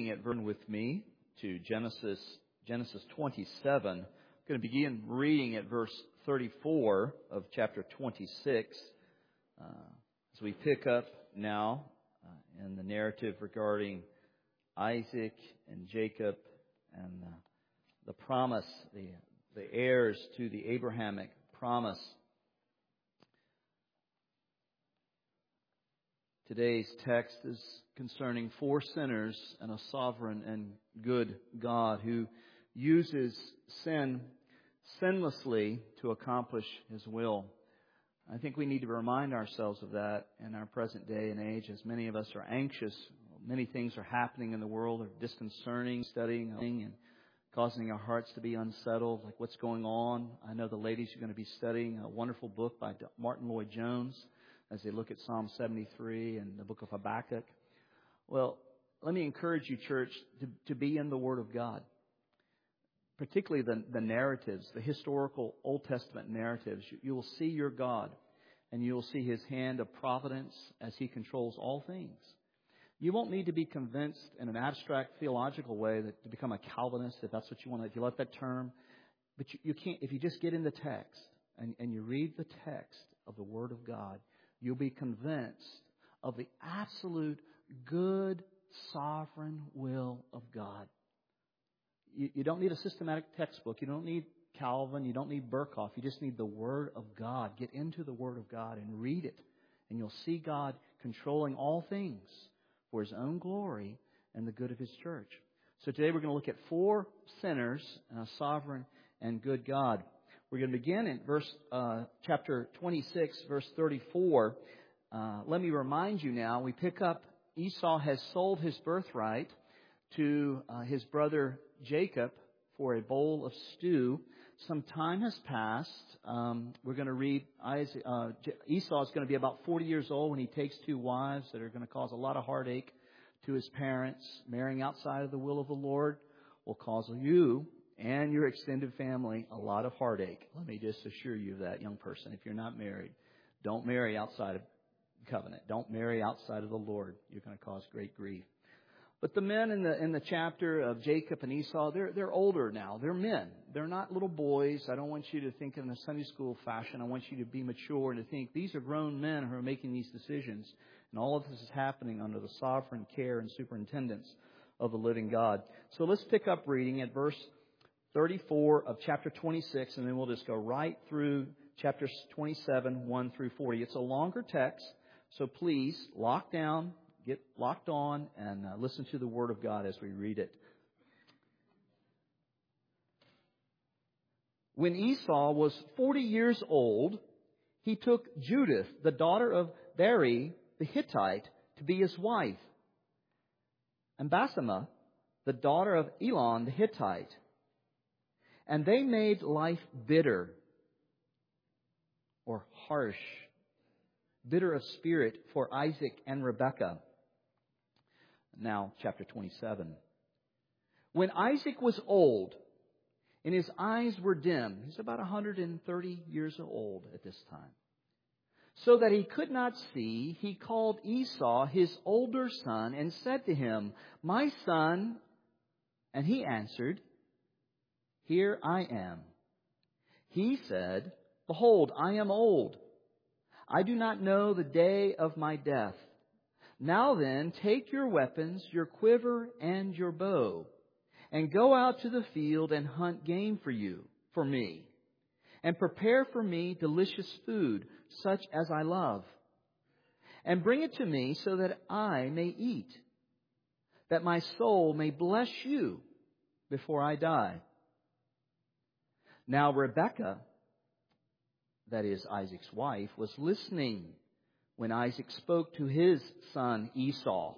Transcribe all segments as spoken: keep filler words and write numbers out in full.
looking at verse with me to Genesis Genesis twenty-seven. I'm going to begin reading at verse thirty-four of chapter twenty-six uh, as we pick up now uh, in the narrative regarding Isaac and Jacob and uh, the promise, the the heirs to the Abrahamic promise. Today's text is concerning four sinners and a sovereign and good God who uses sin sinlessly to accomplish His will. I think we need to remind ourselves of that in our present day and age, as many of us are anxious. Many things are happening in the world that are disconcerting, studying and causing our hearts to be unsettled, like what's going on. I know the ladies are going to be studying a wonderful book by Martin Lloyd-Jones as they look at Psalm seventy-three and the book of Habakkuk. Well, let me encourage you, church, to, to be in the Word of God. Particularly the, the narratives, the historical Old Testament narratives. You, you will see your God, and you will see His hand of providence as He controls all things. You won't need to be convinced in an abstract theological way that to become a Calvinist, if that's what you want to, if you like that term. But you, you can't, if you just get in the text and, and you read the text of the Word of God, you'll be convinced of the absolute good, sovereign will of God. You, you don't need a systematic textbook. You don't need Calvin. You don't need Berkhoff. You just need the Word of God. Get into the Word of God and read it. And you'll see God controlling all things for His own glory and the good of His church. So today we're going to look at four sinners and a sovereign and good God. We're going to begin in verse uh, chapter twenty-six, verse thirty-four. Uh, let me remind you now, we pick up Esau has sold his birthright to uh, his brother Jacob for a bowl of stew. Some time has passed. Um, we're going to read Isaac, uh, Esau is going to be about forty years old when he takes two wives that are going to cause a lot of heartache to his parents. Marrying outside of the will of the Lord will cause you and your extended family a lot of heartache. Let me just assure you of that, young person. If you're not married, don't marry outside of covenant. Don't marry outside of the Lord. You're going to cause great grief. But the men in the in the chapter of Jacob and Esau, they're they're older now. They're men. They're not little boys. I don't want you to think in a Sunday school fashion. I want you to be mature and to think these are grown men who are making these decisions. And all of this is happening under the sovereign care and superintendence of the living God. So let's pick up reading at verse thirty-four of chapter twenty-six, and then we'll just go right through chapters twenty-seven, one through forty. It's a longer text, so please lock down, get locked on, and uh, listen to the Word of God as we read it. When Esau was forty years old, he took Judith, the daughter of Beri the Hittite, to be his wife, and Basemath, the daughter of Elon the Hittite. And they made life bitter or harsh, bitter of spirit for Isaac and Rebekah. Now, chapter twenty-seven. When Isaac was old and his eyes were dim, he's about one hundred thirty years old at this time, so that he could not see, he called Esau, his older son, and said to him, "My son," and he answered, "Here I am." He said, "Behold, I am old. I do not know the day of my death. Now then, take your weapons, your quiver, and your bow, and go out to the field and hunt game for you, for me, and prepare for me delicious food, such as I love. And bring it to me so that I may eat, that my soul may bless you before I die." Now Rebekah, that is Isaac's wife, was listening when Isaac spoke to his son Esau.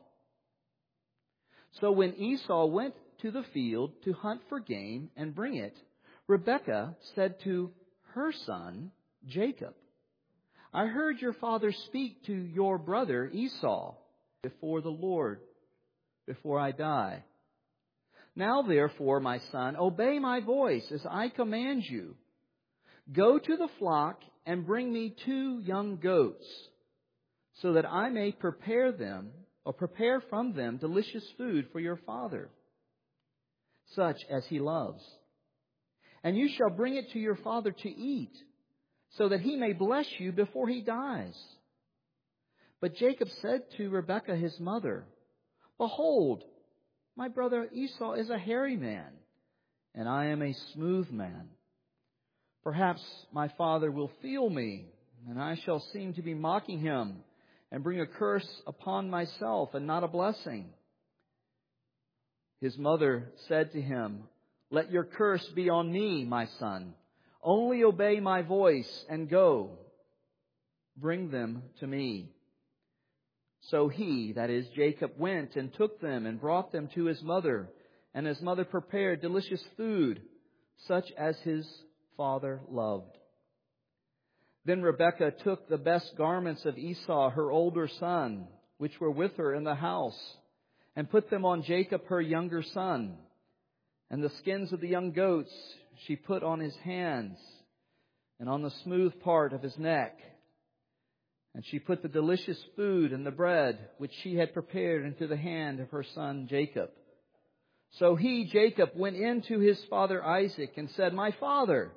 So when Esau went to the field to hunt for game and bring it, Rebekah said to her son Jacob, "I heard your father speak to your brother Esau before the Lord, before I die. Now therefore, my son, obey my voice as I command you. Go to the flock and bring me two young goats, so that I may prepare them or prepare from them delicious food for your father, such as he loves. And you shall bring it to your father to eat, so that he may bless you before he dies." But Jacob said to Rebekah his mother, "Behold, my brother Esau is a hairy man, and I am a smooth man. Perhaps my father will feel me, and I shall seem to be mocking him, and bring a curse upon myself and not a blessing." His mother said to him, "Let your curse be on me, my son. Only obey my voice and go. Bring them to me." So he, that is Jacob, went and took them and brought them to his mother. And his mother prepared delicious food, such as his father loved. Then Rebekah took the best garments of Esau, her older son, which were with her in the house, and put them on Jacob, her younger son. And the skins of the young goats she put on his hands and on the smooth part of his neck. And she put the delicious food and the bread which she had prepared into the hand of her son Jacob. So he, Jacob, went in to his father Isaac and said, "My father."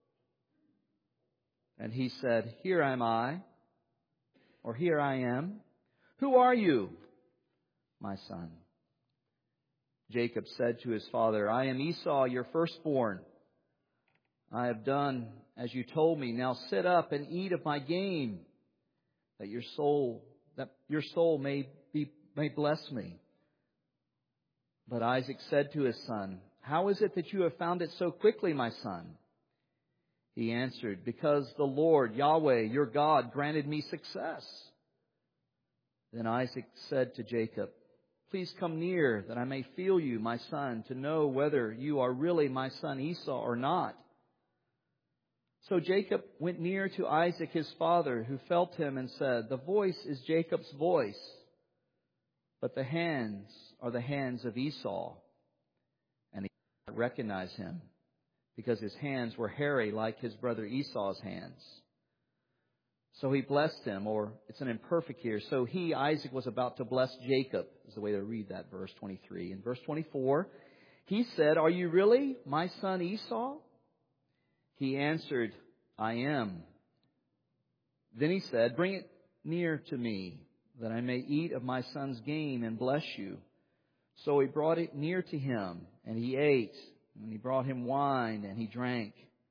And he said, "Here am I," or "Here I am." "Who are you, my son?" Jacob said to his father, "I am Esau, your firstborn. I have done as you told me. Now sit up and eat of my game, that your soul that your soul may be may bless me." But Isaac said to his son, "How is it that you have found it so quickly, my son?" He answered, "Because the Lord, Yahweh, your God, granted me success." Then Isaac said to Jacob, "Please come near, that I may feel you, my son, to know whether you are really my son Esau or not." So Jacob went near to Isaac his father, who felt him and said, "The voice is Jacob's voice, but the hands are the hands of Esau." And he did not recognize him, because his hands were hairy like his brother Esau's hands. So he blessed him, or it's an imperfect here. So he, Isaac, was about to bless Jacob, is the way to read that, verse twenty-three. In verse twenty-four, he said, "Are you really my son Esau?" He answered, "I am." Then he said, "Bring it near to me, that I may eat of my son's game and bless you." So he brought it near to him, and he ate. And he brought him wine, and he drank.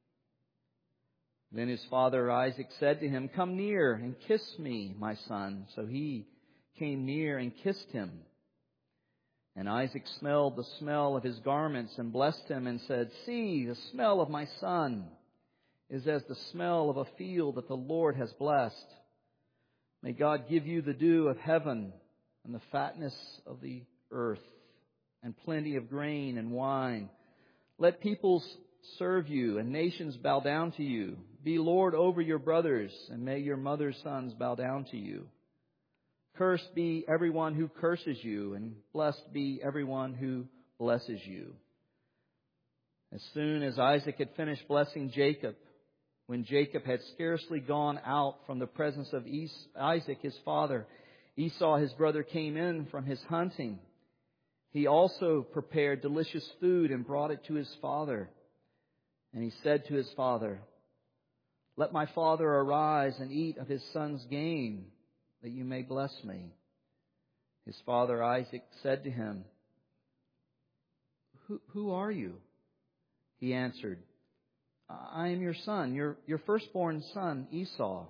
Then his father Isaac said to him, "Come near and kiss me, my son." So he came near and kissed him. And Isaac smelled the smell of his garments and blessed him and said, "See, the smell of my son is as the smell of a field that the Lord has blessed. May God give you the dew of heaven and the fatness of the earth and plenty of grain and wine. Let peoples serve you and nations bow down to you. Be Lord over your brothers, and may your mother's sons bow down to you. Cursed be everyone who curses you, and blessed be everyone who blesses you." As soon as Isaac had finished blessing Jacob, when Jacob had scarcely gone out from the presence of Isaac his father, Esau his brother came in from his hunting. He also prepared delicious food and brought it to his father. And he said to his father, "Let my father arise and eat of his son's game, that you may bless me." His father Isaac said to him, Who, who are you?" He answered, "I am your son, your, your firstborn son, Esau."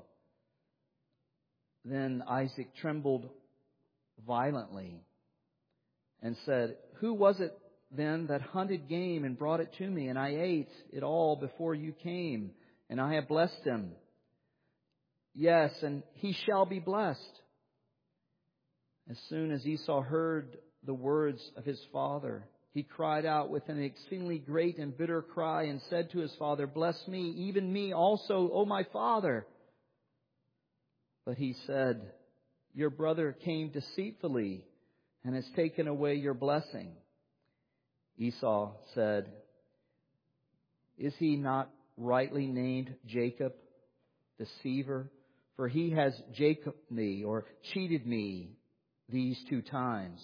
Then Isaac trembled violently and said, "Who was it then that hunted game and brought it to me? And I ate it all before you came, and I have blessed him. Yes, and he shall be blessed." As soon as Esau heard the words of his father, he cried out with an exceedingly great and bitter cry and said to his father, "Bless me, even me also, O my father." But he said, "Your brother came deceitfully and has taken away your blessing." Esau said, "Is he not rightly named Jacob, deceiver? For he has Jacob me, or cheated me, these two times.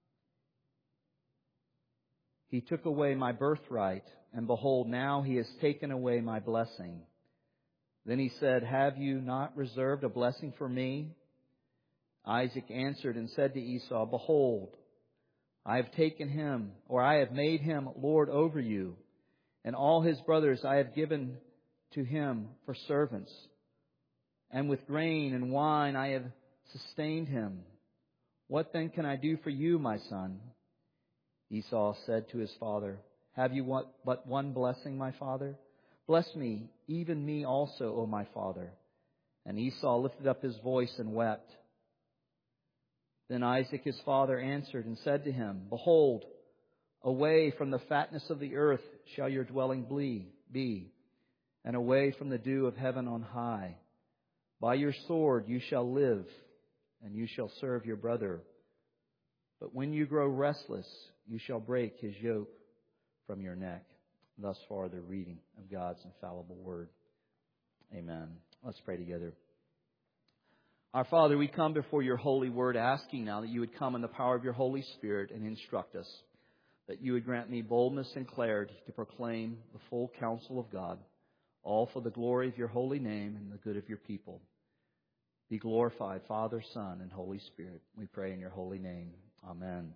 He took away my birthright, and behold, now he has taken away my blessing. Then he said, have you not reserved a blessing for me? Isaac answered and said to Esau, behold, I have taken him, or I have made him lord over you, and all his brothers I have given to him for servants. And with grain and wine I have sustained him. What then can I do for you, my son? Esau said to his father, have you but one blessing, my father? Bless me, even me also, O my father. And Esau lifted up his voice and wept. Then Isaac his father answered and said to him, behold, away from the fatness of the earth shall your dwelling be, and away from the dew of heaven on high. By your sword you shall live, and you shall serve your brother. But when you grow restless, you shall break his yoke from your neck. Thus far the reading of God's infallible word. Amen. Let's pray together. Our Father, we come before your holy word asking now that you would come in the power of your Holy Spirit and instruct us, that you would grant me boldness and clarity to proclaim the full counsel of God, all for the glory of your holy name and the good of your people. Be glorified, Father, Son, and Holy Spirit. We pray in your holy name. Amen.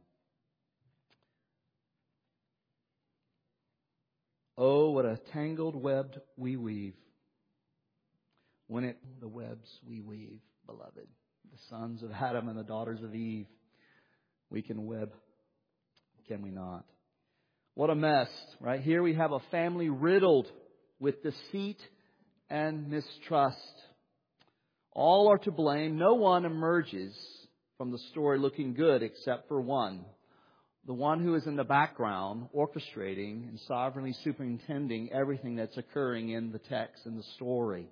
Oh, what a tangled web we weave. When it, the webs we weave, beloved, the sons of Adam and the daughters of Eve, we can web, can we not? What a mess, right? Here we have a family riddled with deceit and mistrust. All are to blame. No one emerges from the story looking good except for one. The one who is in the background, orchestrating and sovereignly superintending everything that's occurring in the text and the story.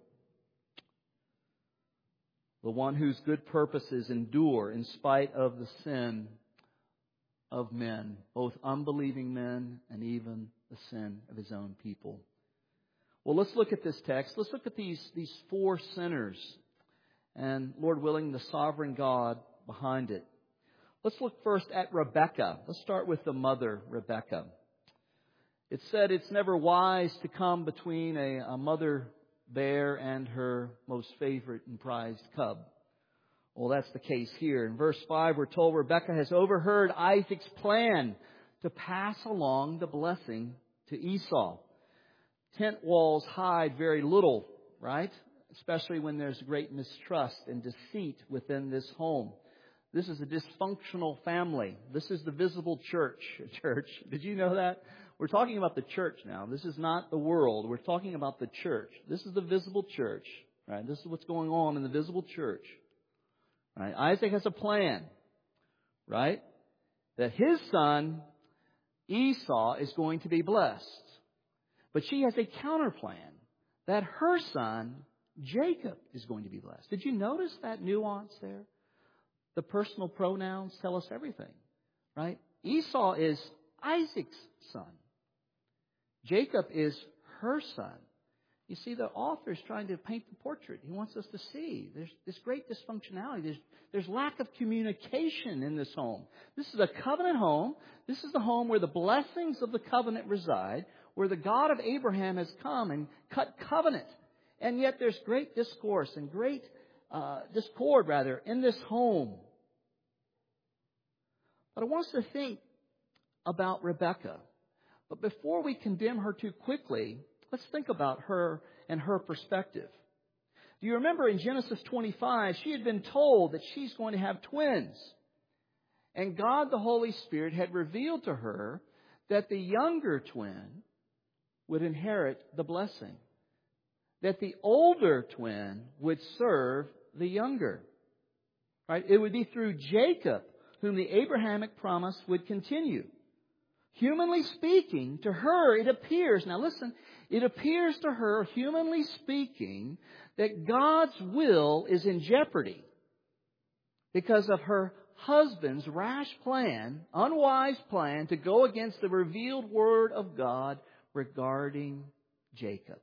The one whose good purposes endure in spite of the sin of men, both unbelieving men and even the sin of his own people. Well, let's look at this text. Let's look at these, these four sinners and, Lord willing, the sovereign God behind it. Let's look first at Rebekah. Let's start with the mother, Rebekah. It said it's never wise to come between a, a mother bear and her most favorite and prized cub. Well, that's the case here. In verse five, we're told Rebekah has overheard Isaac's plan to pass along the blessing to Esau. Tent walls hide very little, right? Especially when there's great mistrust and deceit within this home. This is a dysfunctional family. This is the visible church. Church. Did you know that? We're talking about the church now. This is not the world. We're talking about the church. This is the visible church. Right? This is what's going on in the visible church. Right? Isaac has a plan. Right? That his son, Esau, is going to be blessed. But she has a counter plan. That her son, Jacob, is going to be blessed. Did you notice that nuance there? The personal pronouns tell us everything, right? Esau is Isaac's son. Jacob is her son. You see, the author is trying to paint the portrait. He wants us to see there's this great dysfunctionality. There's, there's lack of communication in this home. This is a covenant home. This is the home where the blessings of the covenant reside, where the God of Abraham has come and cut covenant. And yet there's great discourse and great Uh, discord, rather, in this home. But I want us to think about Rebekah. But before we condemn her too quickly, let's think about her and her perspective. Do you remember in Genesis twenty-five, she had been told that she's going to have twins. And God, the Holy Spirit, had revealed to her that the younger twin would inherit the blessing. That the older twin would serve the younger. Right? It would be through Jacob whom the Abrahamic promise would continue. Humanly speaking, to her it appears, now listen, it appears to her, humanly speaking, that God's will is in jeopardy because of her husband's rash plan, unwise plan, to go against the revealed word of God regarding Jacob.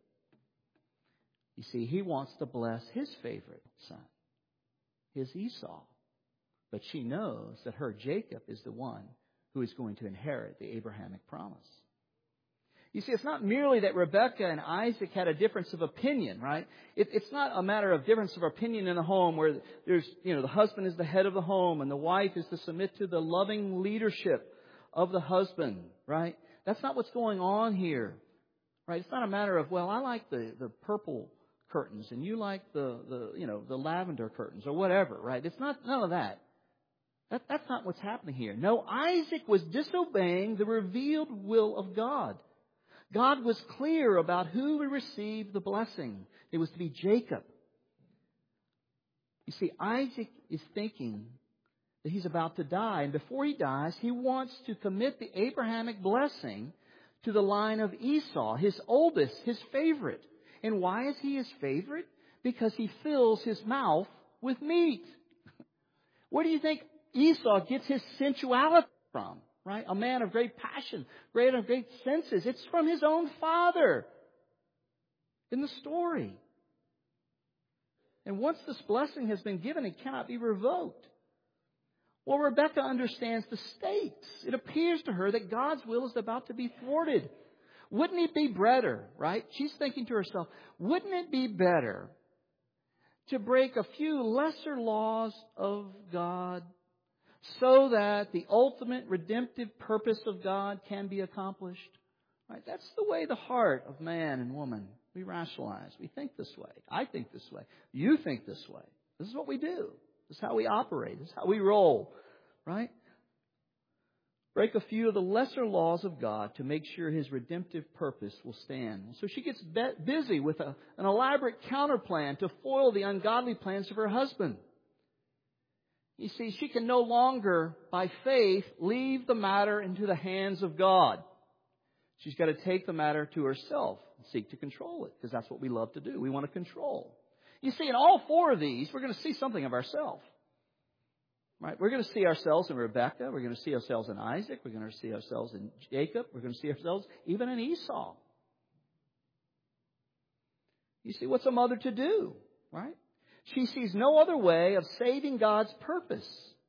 You see, he wants to bless his favorite son, his Esau. But she knows that her Jacob is the one who is going to inherit the Abrahamic promise. You see, it's not merely that Rebekah and Isaac had a difference of opinion, right? It, it's not a matter of difference of opinion in a home where there's, you know, the husband is the head of the home and the wife is to submit to the loving leadership of the husband, right? That's not what's going on here, right? It's not a matter of, well, I like the, the purple curtains and you like the, the, you know, the lavender curtains or whatever, right? It's not, none of that. That, that's not what's happening here. No, Isaac was disobeying the revealed will of God. God was clear about who would receive the blessing. It was to be Jacob. You see, Isaac is thinking that he's about to die. And before he dies, he wants to commit the Abrahamic blessing to the line of Esau, his oldest, his favorite. And why is he his favorite? Because he fills his mouth with meat. Where do you think Esau gets his sensuality from? Right? A man of great passion, great of great senses. It's from his own father in the story. And once this blessing has been given, it cannot be revoked. Well, Rebekah understands the stakes. It appears to her that God's will is about to be thwarted. Wouldn't it be better, right? She's thinking to herself, wouldn't it be better to break a few lesser laws of God so that the ultimate redemptive purpose of God can be accomplished? Right? That's the way the heart of man and woman, we rationalize. We think this way. I think this way. You think this way. This is what we do. This is how we operate. This is how we roll. Right? Break a few of the lesser laws of God to make sure His redemptive purpose will stand. So she gets busy with a, an elaborate counterplan to foil the ungodly plans of her husband. You see, she can no longer, by faith, leave the matter into the hands of God. She's got to take the matter to herself and seek to control it, because that's what we love to do. We want to control. You see, in all four of these, we're going to see something of ourselves. Right? We're going to see ourselves in Rebekah. We're going to see ourselves in Isaac. We're going to see ourselves in Jacob. We're going to see ourselves even in Esau. You see, what's a mother to do? Right? She sees no other way of saving God's purpose.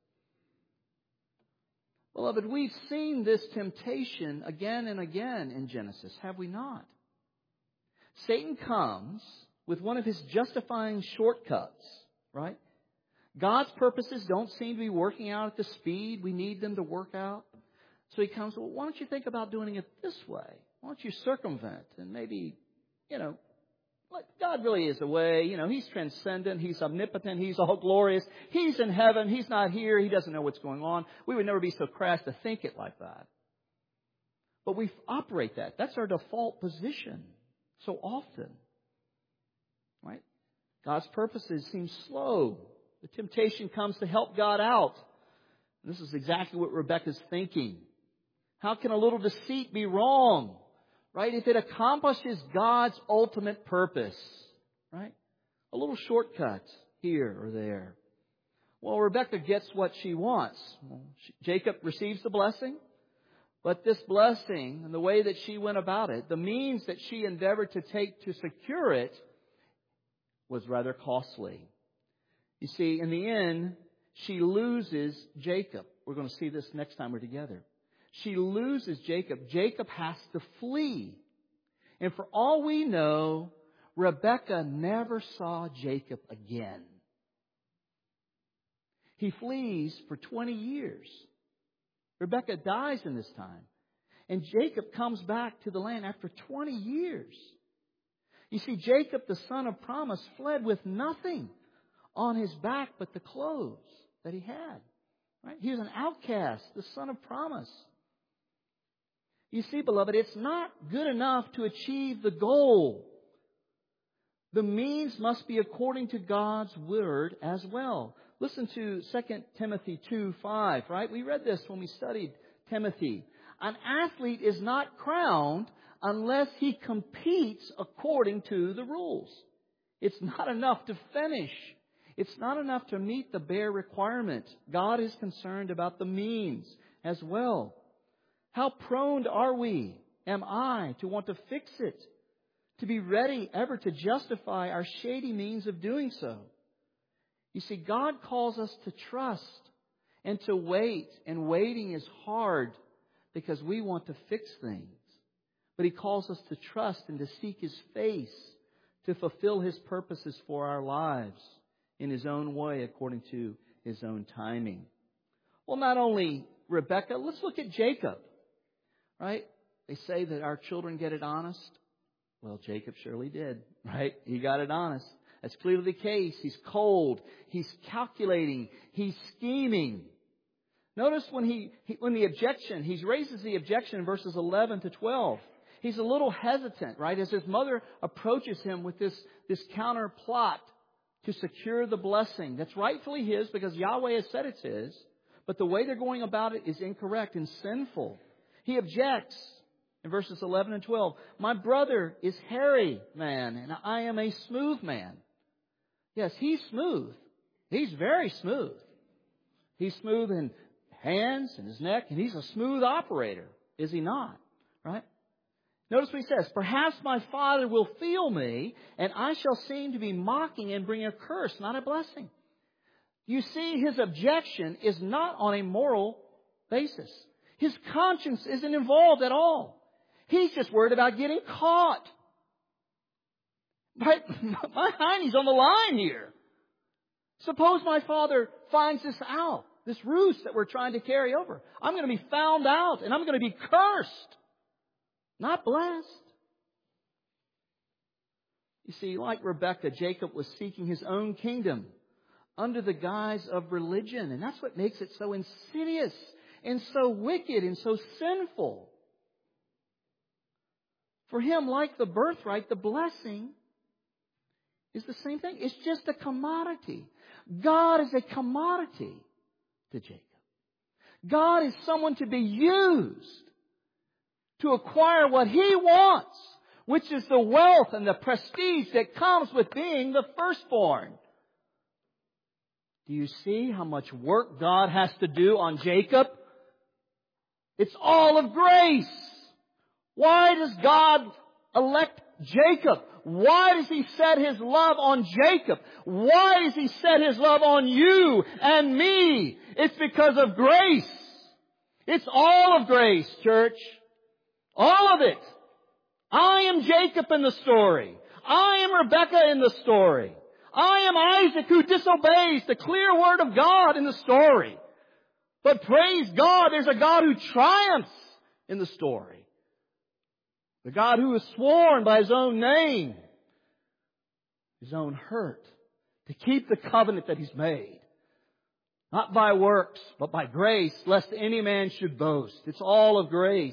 Beloved, we've seen this temptation again and again in Genesis, have we not? Satan comes with one of his justifying shortcuts, right? God's purposes don't seem to be working out at the speed we need them to work out. So he comes, well, why don't you think about doing it this way? Why don't you circumvent and maybe, you know, like God really is a way. You know, He's transcendent. He's omnipotent. He's all glorious. He's in heaven. He's not here. He doesn't know what's going on. We would never be so crass to think it like that. But we operate that. That's our default position so often. Right? God's purposes seem slow. The temptation comes to help God out. And this is exactly what Rebekah's thinking. How can a little deceit be wrong? Right? If it accomplishes God's ultimate purpose. Right? A little shortcut here or there. Well, Rebekah gets what she wants. Well, she, Jacob receives the blessing. But this blessing and the way that she went about it, the means that she endeavored to take to secure it, was rather costly. You see, in the end, she loses Jacob. We're going to see this next time we're together. She loses Jacob. Jacob has to flee. And for all we know, Rebekah never saw Jacob again. He flees for twenty years. Rebekah dies in this time. And Jacob comes back to the land after twenty years. You see, Jacob, the son of promise, fled with nothing on his back but the clothes that he had. Right? He was an outcast, the son of promise. You see, beloved, it's not good enough to achieve the goal. The means must be according to God's word as well. Listen to Second Timothy two five, right? We read this when we studied Timothy. An athlete is not crowned unless he competes according to the rules. It's not enough to finish. It's not enough to meet the bare requirement. God is concerned about the means as well. How prone are we, am I, to want to fix it, to be ready ever to justify our shady means of doing so? You see, God calls us to trust and to wait. And waiting is hard because we want to fix things. But He calls us to trust and to seek His face to fulfill His purposes for our lives in His own way according to His own timing. Well, not only Rebekah, let's look at Jacob. Right? They say that our children get it honest. Well, Jacob surely did. Right? He got it honest. That's clearly the case. He's cold. He's calculating. He's scheming. Notice when he, he when the objection, he raises the objection in verses eleven to twelve. He's a little hesitant, right? As his mother approaches him with this, this counter plot to secure the blessing that's rightfully his because Yahweh has said it's his. But the way they're going about it is incorrect and sinful. He objects in verses eleven and twelve. My brother is hairy man and I am a smooth man. Yes, he's smooth. He's very smooth. He's smooth in hands and his neck, and he's a smooth operator, is he not? Right? Notice what he says. Perhaps my father will feel me, and I shall seem to be mocking and bring a curse, not a blessing. You see, his objection is not on a moral basis. His conscience isn't involved at all. He's just worried about getting caught. My, my hiney's on the line here. Suppose my father finds this out, this ruse that we're trying to carry over. I'm going to be found out and I'm going to be cursed, not blessed. You see, like Rebekah, Jacob was seeking his own kingdom under the guise of religion. And that's what makes it so insidious and so wicked and so sinful. For him, like the birthright, the blessing is the same thing. It's just a commodity. God is a commodity to Jacob. God is someone to be used to acquire what He wants, which is the wealth and the prestige that comes with being the firstborn. Do you see how much work God has to do on Jacob? It's all of grace. Why does God elect Jacob? Why does He set His love on Jacob? Why does He set His love on you and me? It's because of grace. It's all of grace, church. All of it. I am Jacob in the story. I am Rebekah in the story. I am Isaac who disobeys the clear word of God in the story. But praise God, there's a God who triumphs in the story. The God who has sworn by His own name, His own hurt, to keep the covenant that He's made. Not by works, but by grace, lest any man should boast. It's all of grace.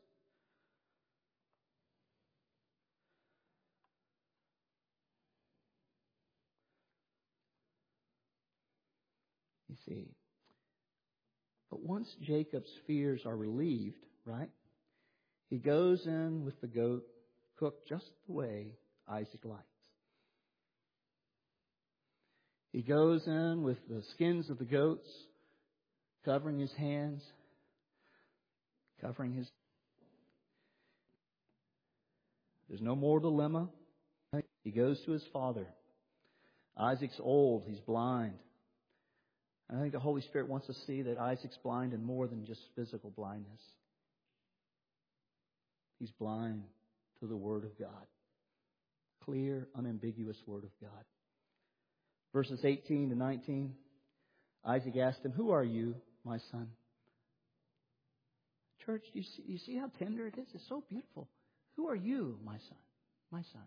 You see, but once Jacob's fears are relieved, right? He goes in with the goat cooked just the way Isaac likes. He goes in with the skins of the goats, covering his hands, covering his... There's no more dilemma. He goes to his father. Isaac's old. He's blind. And I think the Holy Spirit wants to see that Isaac's blind in more than just physical blindness. He's blind to the Word of God. Clear, unambiguous Word of God. Verses eighteen to nineteen, Isaac asked him, "Who are you, my son?" Church, do you see, you see how tender it is? It's so beautiful. Who are you, my son? My son.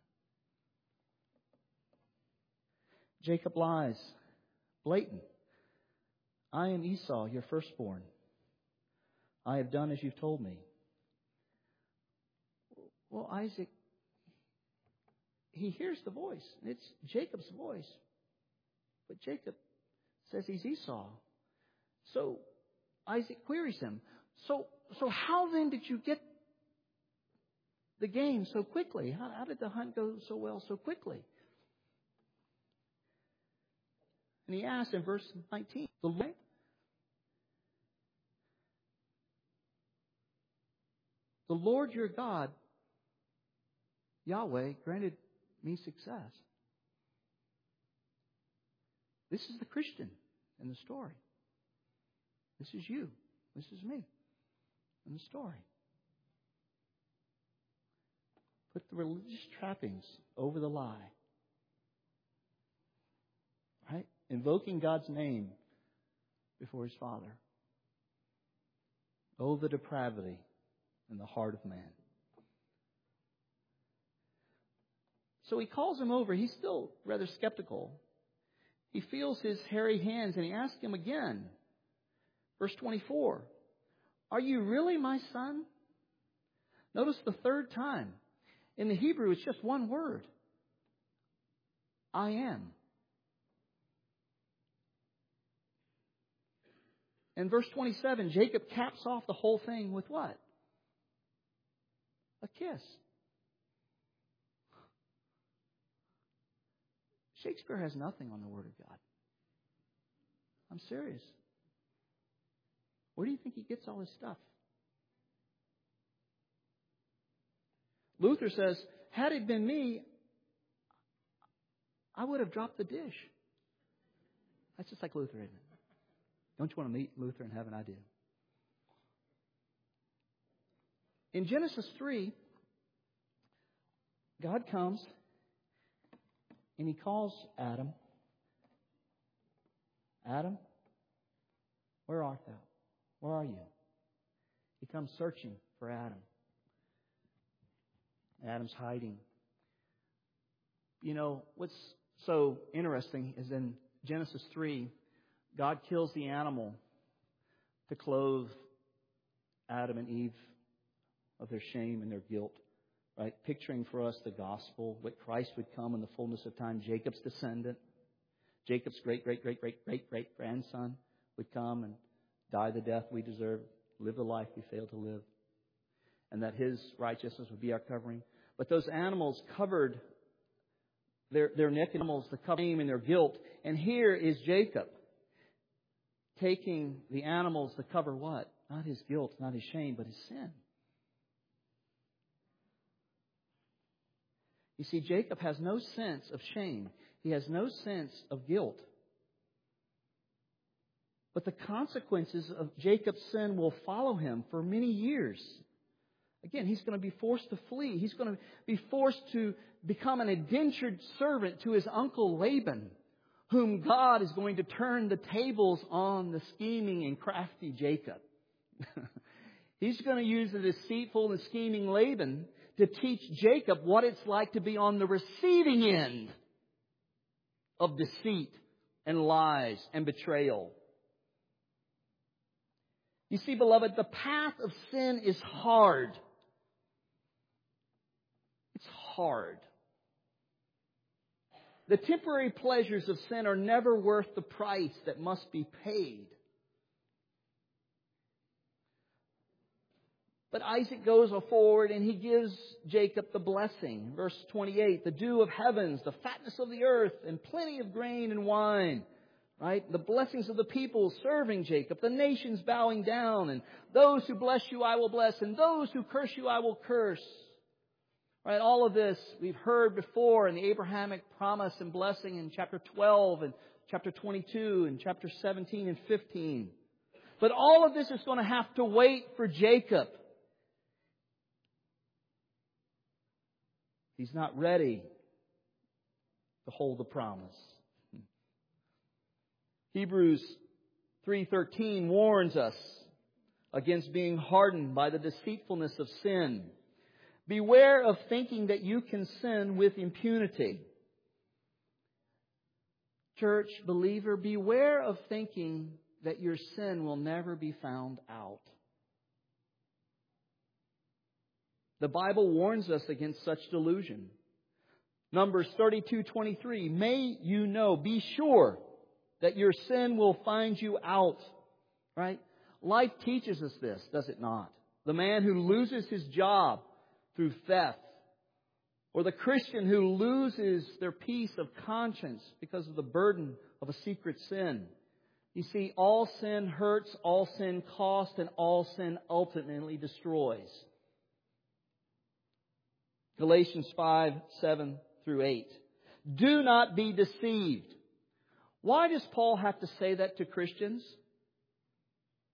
Jacob lies. Blatant. I am Esau, your firstborn. I have done as you've told me. Well, Isaac, he hears the voice. It's Jacob's voice. But Jacob says he's Esau. So Isaac queries him. So, so how then did you get the game so quickly? How, how did the hunt go so well so quickly? And he asks in verse nineteen, the Lord, the Lord your God, Yahweh, granted me success. This is the Christian in the story. This is you. This is me in the story. Put the religious trappings over the lie. Right? Invoking God's name before His Father. Oh, the depravity in the heart of man. So he calls him over. He's still rather skeptical. He feels his hairy hands and he asks him again. Verse twenty-four. Are you really my son? Notice the third time. In the Hebrew, it's just one word. I am. In verse twenty-seven, Jacob caps off the whole thing with what? A kiss. Shakespeare has nothing on the Word of God. I'm serious. Where do you think he gets all his stuff? Luther says, had it been me, I would have dropped the dish. That's just like Luther, isn't it? Don't you want to meet Luther and have an idea? In Genesis three, God comes and He calls Adam. Adam, where art thou? Where are you? He comes searching for Adam. Adam's hiding. You know, what's so interesting is in Genesis three, God kills the animal to clothe Adam and Eve of their shame and their guilt. Right? Picturing for us the gospel, what Christ would come in the fullness of time. Jacob's descendant, Jacob's great, great, great, great, great, great grandson would come and die the death we deserve, live the life we failed to live. And that His righteousness would be our covering. But those animals covered their, their naked animals, the shame and their guilt. And here is Jacob taking the animals to cover what? Not his guilt, not his shame, but his sin. You see, Jacob has no sense of shame. He has no sense of guilt. But the consequences of Jacob's sin will follow him for many years. Again, he's going to be forced to flee. He's going to be forced to become an indentured servant to his uncle Laban, whom God is going to turn the tables on the scheming and crafty Jacob. He's going to use the deceitful and scheming Laban to teach Jacob what it's like to be on the receiving end of deceit and lies and betrayal. You see, beloved, the path of sin is hard. It's hard. The temporary pleasures of sin are never worth the price that must be paid. But Isaac goes forward and he gives Jacob the blessing. Verse twenty-eight, the dew of heavens, the fatness of the earth, and plenty of grain and wine. Right? The blessings of the people serving Jacob, the nations bowing down, and those who bless you I will bless, and those who curse you I will curse. Right? All of this we've heard before in the Abrahamic promise and blessing in chapter twelve and chapter twenty-two and chapter seventeen and fifteen. But all of this is going to have to wait for Jacob. He's not ready to hold the promise. Hebrews three thirteen warns us against being hardened by the deceitfulness of sin. Beware of thinking that you can sin with impunity. Church, believer, beware of thinking that your sin will never be found out. The Bible warns us against such delusion. Numbers thirty-two twenty-three, may you know, be sure that your sin will find you out. Right? Life teaches us this, does it not? The man who loses his job through theft, or the Christian who loses their peace of conscience because of the burden of a secret sin. You see, all sin hurts, all sin costs, and all sin ultimately destroys. Galatians five, seven through eight. Do not be deceived. Why does Paul have to say that to Christians?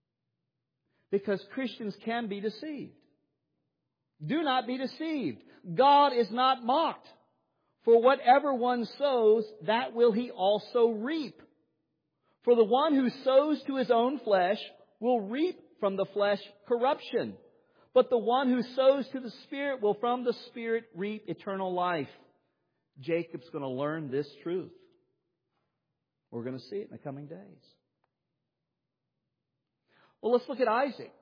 Because Christians can be deceived. Do not be deceived. God is not mocked. For whatever one sows, that will he also reap. For the one who sows to his own flesh will reap from the flesh corruption. But the one who sows to the Spirit will from the Spirit reap eternal life. Jacob's going to learn this truth. We're going to see it in the coming days. Well, let's look at Isaac.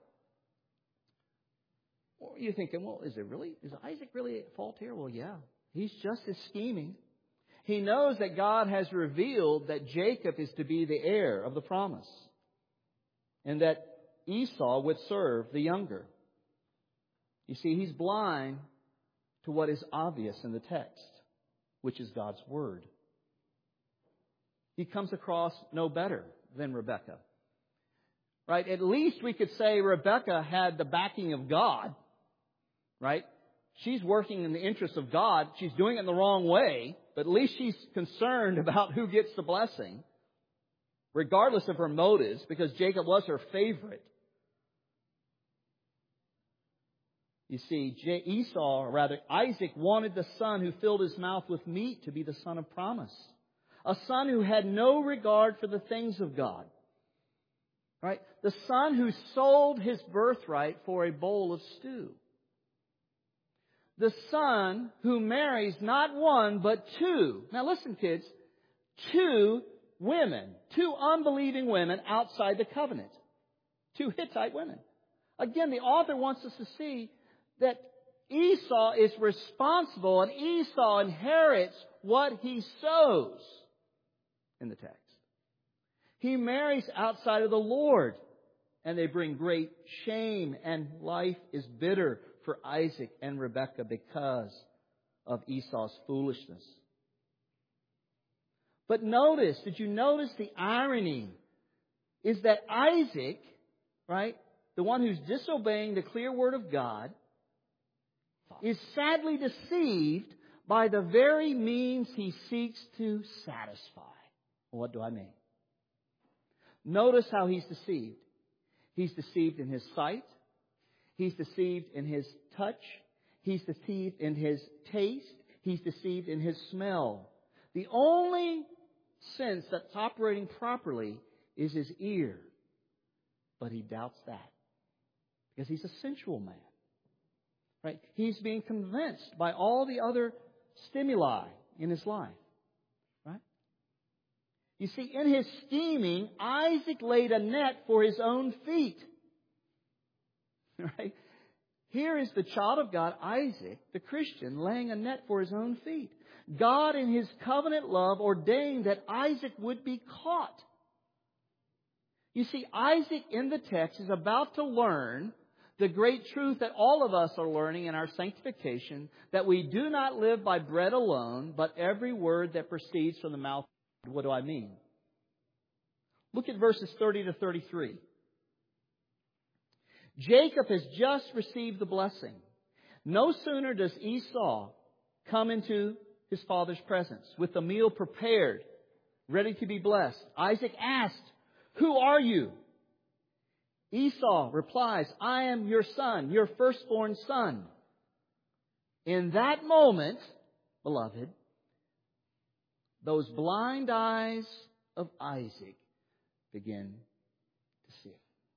Well, you're thinking, well, is it really, is Isaac really at fault here? Well, yeah. He's just as scheming. He knows that God has revealed that Jacob is to be the heir of the promise. And that Esau would serve the younger. You see, he's blind to what is obvious in the text, which is God's Word. He comes across no better than Rebekah. Right? At least we could say Rebekah had the backing of God. Right? She's working in the interest of God. She's doing it in the wrong way, but at least she's concerned about who gets the blessing, regardless of her motives, because Jacob was her favorite. You see, Esau, or rather Isaac, wanted the son who filled his mouth with meat to be the son of promise. A son who had no regard for the things of God. Right? The son who sold his birthright for a bowl of stew. The son who marries not one, but two. Now listen, kids. Two women. Two unbelieving women outside the covenant. Two Hittite women. Again, the author wants us to see that Esau is responsible and Esau inherits what he sows in the text. He marries outside of the Lord, and they bring great shame, and life is bitter for Isaac and Rebekah because of Esau's foolishness. But notice, did you notice the irony? Is that Isaac, right, the one who's disobeying the clear word of God, is sadly deceived by the very means he seeks to satisfy. What do I mean? Notice how he's deceived. He's deceived in his sight. He's deceived in his touch. He's deceived in his taste. He's deceived in his smell. The only sense that's operating properly is his ear. But he doubts that. Because he's a sensual man. Right? He's being convinced by all the other stimuli in his life. Right? You see, in his scheming, Isaac laid a net for his own feet. Right? Here is the child of God, Isaac, the Christian, laying a net for his own feet. God, in His covenant love, ordained that Isaac would be caught. You see, Isaac in the text is about to learn the great truth that all of us are learning in our sanctification, that we do not live by bread alone, but every word that proceeds from the mouth of God. What do I mean? Look at verses thirty to thirty-three. Jacob has just received the blessing. No sooner does Esau come into his father's presence with the meal prepared, ready to be blessed. Isaac asked, "Who are you?" Esau replies, "I am your son, your firstborn son." In that moment, beloved, those blind eyes of Isaac begin to see.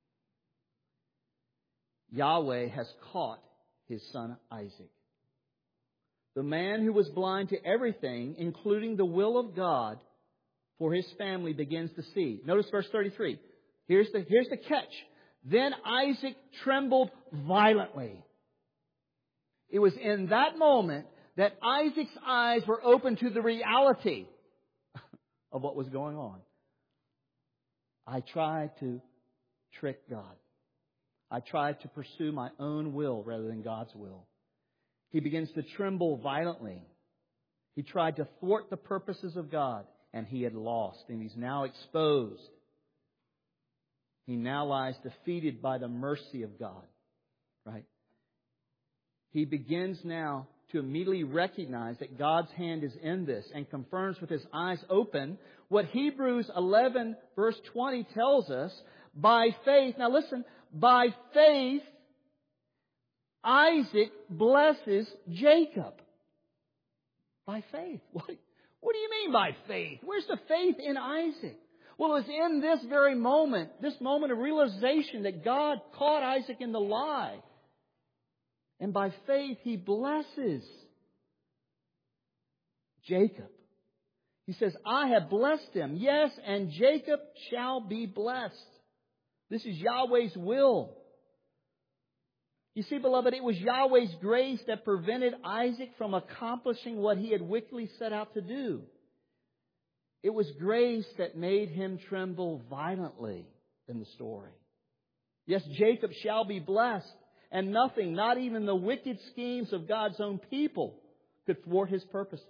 Yahweh has caught His son Isaac. The man who was blind to everything, including the will of God for his family, begins to see. Notice verse thirty-three. Here's the, here's the catch. Then Isaac trembled violently. It was in that moment that Isaac's eyes were open to the reality of what was going on. I tried to trick God. I tried to pursue my own will rather than God's will. He begins to tremble violently. He tried to thwart the purposes of God, and he had lost, and he's now exposed. He now lies defeated by the mercy of God. Right? He begins now to immediately recognize that God's hand is in this and confirms with his eyes open what Hebrews eleven verse twenty tells us. By faith, now listen, by faith, Isaac blesses Jacob. By faith. What, what do you mean by faith? Where's the faith in Isaac? Well, it was in this very moment, this moment of realization that God caught Isaac in the lie. And by faith, He blesses Jacob. He says, I have blessed him. Yes, and Jacob shall be blessed. This is Yahweh's will. You see, beloved, it was Yahweh's grace that prevented Isaac from accomplishing what he had wickedly set out to do. It was grace that made him tremble violently in the story. Yes, Jacob shall be blessed, and nothing, not even the wicked schemes of God's own people, could thwart His purposes.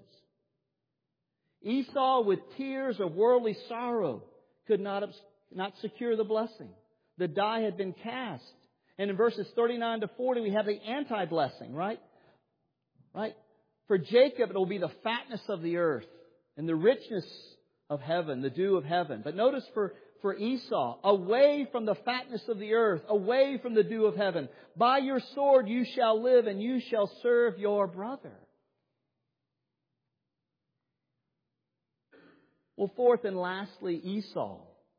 Esau, with tears of worldly sorrow, could not, not secure the blessing. The die had been cast. And in verses thirty-nine to forty, we have the anti-blessing, right? Right? For Jacob, it will be the fatness of the earth and the richness of heaven, the dew of heaven. But notice for, for Esau, away from the fatness of the earth, away from the dew of heaven. By your sword you shall live, and you shall serve your brother. Well, fourth and lastly, Esau.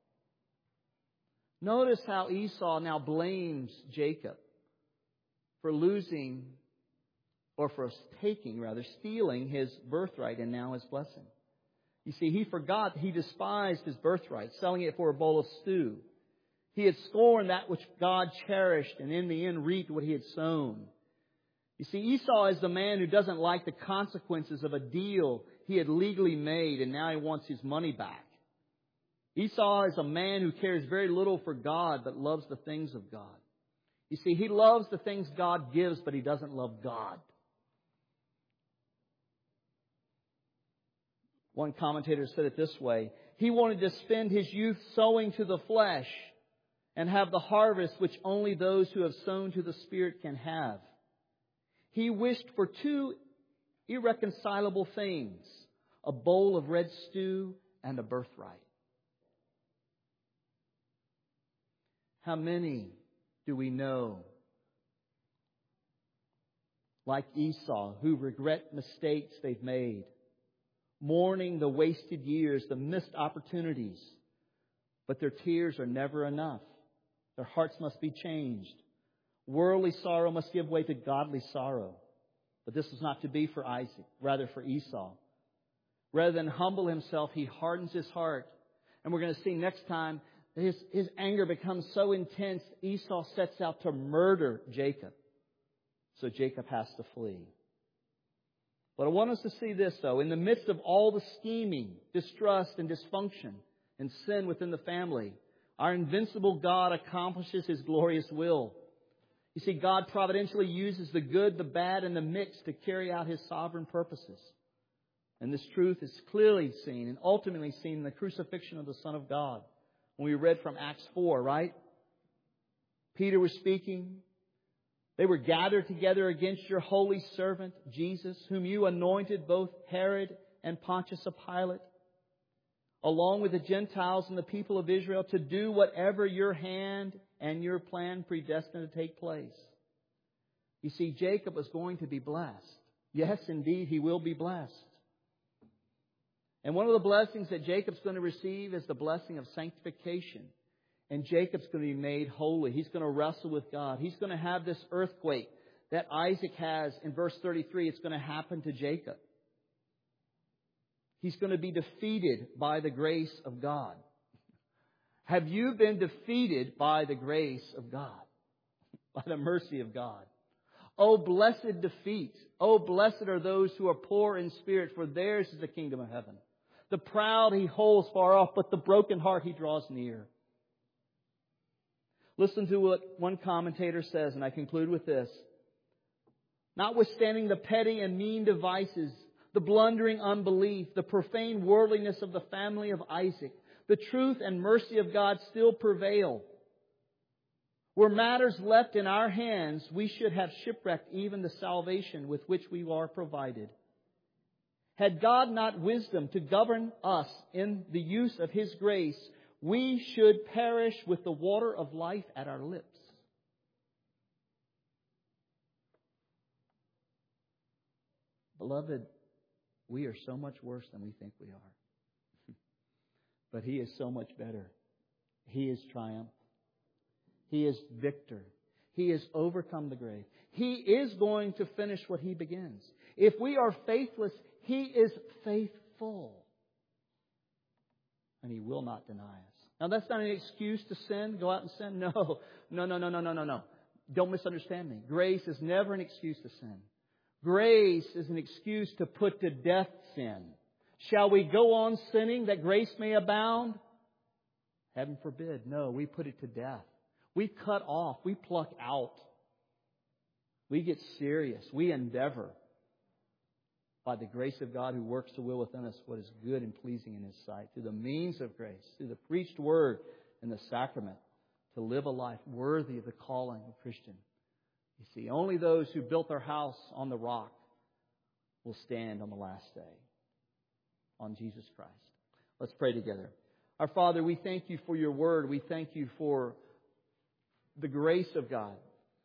Notice how Esau now blames Jacob for losing, or for taking, rather, stealing his birthright and now his blessing. You see, he forgot, he despised his birthright, selling it for a bowl of stew. He had scorned that which God cherished and in the end reaped what he had sown. You see, Esau is the man who doesn't like the consequences of a deal he had legally made, and now he wants his money back. Esau is a man who cares very little for God, but loves the things of God. You see, he loves the things God gives, but he doesn't love God. One commentator said it this way: he wanted to spend his youth sowing to the flesh and have the harvest which only those who have sown to the Spirit can have. He wished for two irreconcilable things: a bowl of red stew and a birthright. How many do we know, like Esau, who regret mistakes they've made, mourning the wasted years, the missed opportunities, but their tears are never enough. Their hearts must be changed. Worldly sorrow must give way to godly sorrow. But this is not to be for Isaac, rather for Esau. Rather than humble himself, he hardens his heart. And we're going to see next time that his, his anger becomes so intense, Esau sets out to murder Jacob. So Jacob has to flee. But I want us to see this, though. In the midst of all the scheming, distrust, and dysfunction and sin within the family, our invincible God accomplishes His glorious will. You see, God providentially uses the good, the bad, and the mix to carry out His sovereign purposes. And this truth is clearly seen and ultimately seen in the crucifixion of the Son of God. When we read from Acts four, right? Peter was speaking. They were gathered together against your holy servant, Jesus, whom you anointed, both Herod and Pontius Pilate, along with the Gentiles and the people of Israel, to do whatever your hand and your plan predestined to take place. You see, Jacob was going to be blessed. Yes, indeed, he will be blessed. And one of the blessings that Jacob's going to receive is the blessing of sanctification. And Jacob's going to be made holy. He's going to wrestle with God. He's going to have this earthquake that Isaac has in verse thirty-three. It's going to happen to Jacob. He's going to be defeated by the grace of God. Have you been defeated by the grace of God? By the mercy of God? Oh, blessed defeat. Oh, blessed are those who are poor in spirit, for theirs is the kingdom of heaven. The proud He holds far off, but the broken heart He draws near. Listen to what one commentator says, and I conclude with this. Notwithstanding the petty and mean devices, the blundering unbelief, the profane worldliness of the family of Isaac, the truth and mercy of God still prevail. Were matters left in our hands, we should have shipwrecked even the salvation with which we are provided. Had God not wisdom to govern us in the use of His grace, we should perish with the water of life at our lips. Beloved, we are so much worse than we think we are. But He is so much better. He is triumph. He is victor. He has overcome the grave. He is going to finish what He begins. If we are faithless, He is faithful. And He will not deny us. Now, that's not an excuse to sin. Go out and sin. No. No, no, no, no, no, no, no. Don't misunderstand me. Grace is never an excuse to sin. Grace is an excuse to put to death sin. Shall we go on sinning that grace may abound? Heaven forbid. No, we put it to death. We cut off. We pluck out. We get serious. We endeavor by the grace of God who works to will within us what is good and pleasing in His sight, through the means of grace, through the preached word and the sacrament, to live a life worthy of the calling of Christian. You see, only those who built their house on the rock will stand on the last day, on Jesus Christ. Let's pray together. Our Father, we thank You for Your word. We thank You for the grace of God,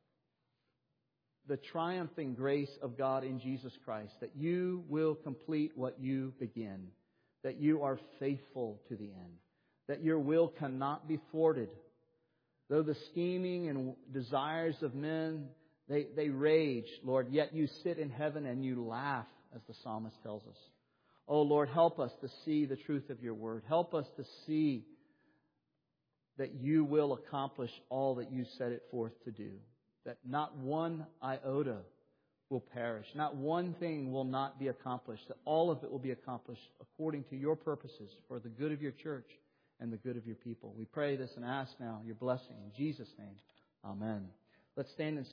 the triumphing grace of God in Jesus Christ, that You will complete what You begin, that You are faithful to the end, that Your will cannot be thwarted. Though the scheming and desires of men, they, they rage, Lord, yet You sit in heaven and You laugh, as the psalmist tells us. Oh, Lord, help us to see the truth of Your word. Help us to see that You will accomplish all that You set it forth to do. That not one iota will perish. Not one thing will not be accomplished. That all of it will be accomplished according to Your purposes for the good of Your church and the good of Your people. We pray this and ask now Your blessing in Jesus' name. Amen. Let's stand and